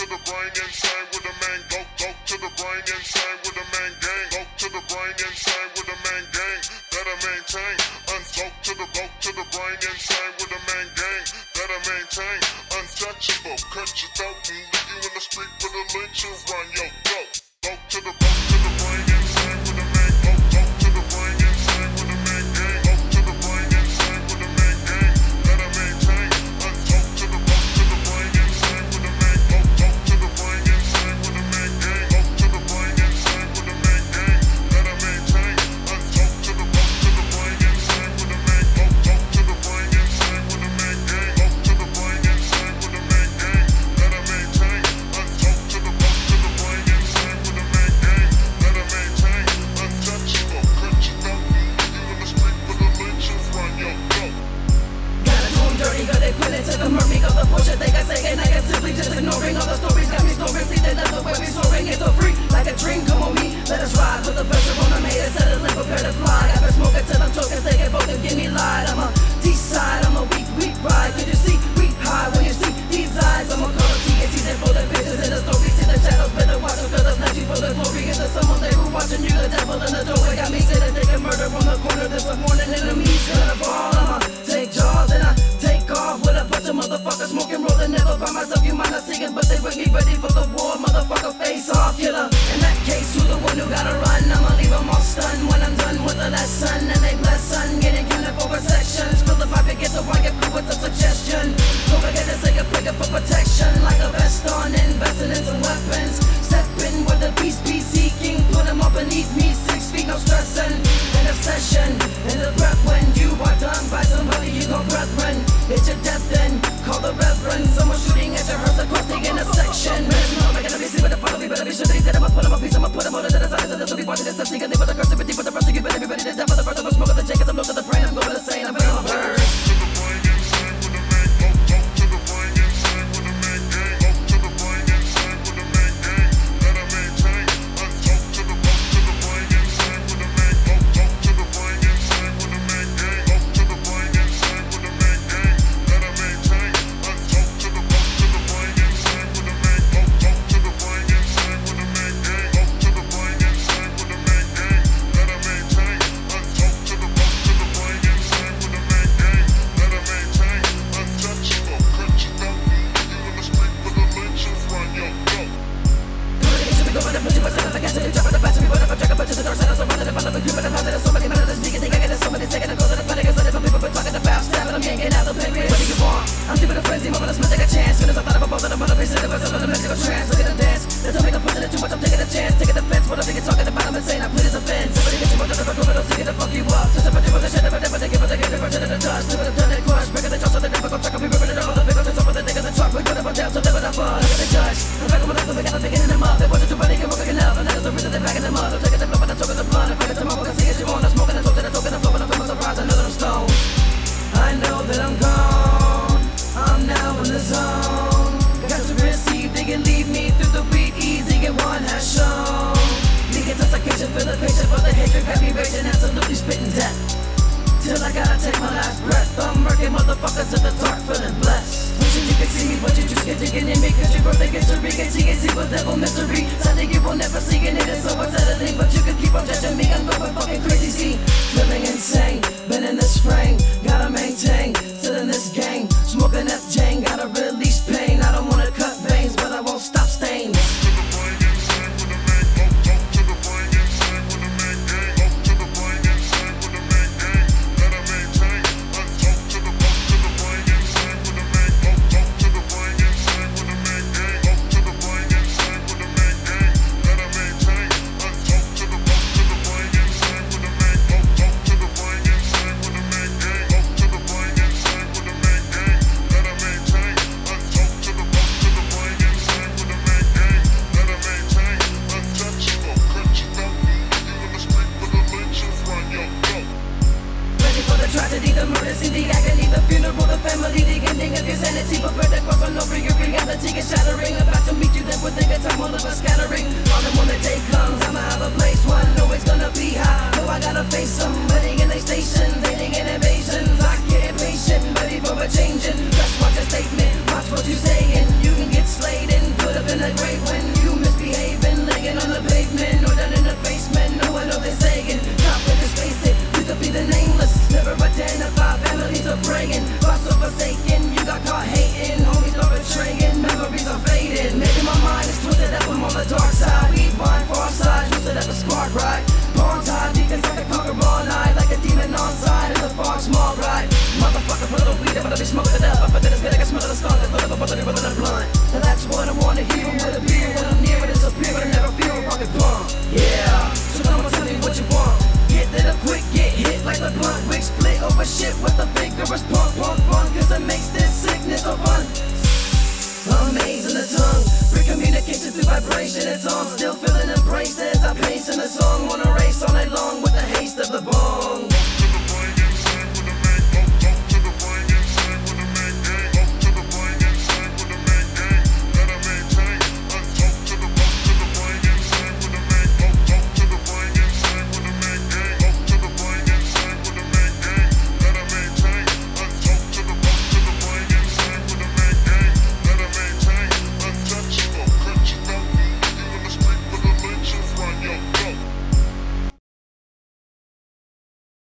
the brain, insane with the main go to the brain, insane with the main gang. Go to the brain, insane with the main gang that I maintain. Untoke to the brain, insane with the main gang that I maintain. Untouchable, cut your throat and leave you in the street with a lynch and run your dope. Go to the brain, insane with the main go to the brain, insane with the main gang. Go to the brain, insane with the main gang that I maintain. Untoke to the brain, insane with the main go to the brain, insane with the main gang. Go to the brain, insane with the main gang that I maintain. Untoke to the brain, insane with the main go to the brain, insane with the main gang. Go to the brain, insane with the main gang that I maintain. Untoke to the brain, insane with the main gang that I maintain. Untouchable, cut your throat and leave you in the street with a lynch and run your dope. Gotta do 'em dirty, cause they put it to the murky. Cause the bullshit they got saying negatively, just ignoring all the stories. Got me snoring, see they love the way we soaring. It's so free, like a dream, come on me. Let us ride with the pressure on them haters, settling, prepare to fly. I've been smoking till I'm choking, they get both and give me light. I'm a D-side, I'm a weak ride. Can you see, we high when you see these eyes? I'm a color TNC, they for the bitches in the story. See the shadows, better watch them, cause that's not you for the glory. It's the someone they who watching you, the devil in the doorway. Got me sitting, thinking murder on the corner. This a morning enemies gonna fall. I'ma take jaws and I take off with a bunch of motherfuckers smoking, rolling. Never by myself, you might not see it, but they with me ready for the war. Motherfucker, face off, killer. In that case, who the one who gotta run? I'ma leave them all stunned when I'm done with the last son. And they bless son, getting counted over sections. Feel the vibe, it gets a rocket through with a suggestion. Don't forget to say a player for protection. Like a vest on, investing in some weapons. Step in where the beast be seeking. Put them all beneath me, 6 feet, no stressing. An obsession, in the breath when you are done by somebody you call brethren. It's your death then, call the reverend. Someone shooting at your hearse across the intersection. Man, you know I'm gonna be seen with the follow me, better be sure that he's dead. I'ma put him on piece, I'ma put him on the other side. This will be watching this, I'm seeing a with the curse, with the rest of you better be ready to die for the first of a smoke of the J, cause I'm low to the brain, I'm going insane, I'm feeling my bird. Feel the patient for the hatred, got me raging, absolutely spitting death. Till I gotta take my last breath. I'm murking motherfuckers in the dark, feeling blessed. Wishing you could see me, but you just get digging in me. Cause your birthday gets to TNC with devil mystery. Sadly you will never see it, it's so unsettling. But you can keep on judging me, I'm going fucking crazy, see. Feeling insane, been in this frame. Gotta maintain, still in this game. Smoking F Jane, gotta release pain. I don't wanna cut veins, but I won't stop stains. what I wanna hear. With a beer, when I'm near, it disappear, but I never feel a fucking bump. Yeah, so come on, tell me what you want. Get that up quick, get hit like a blunt. Wig split over shit with the vigorous pump, cause it makes this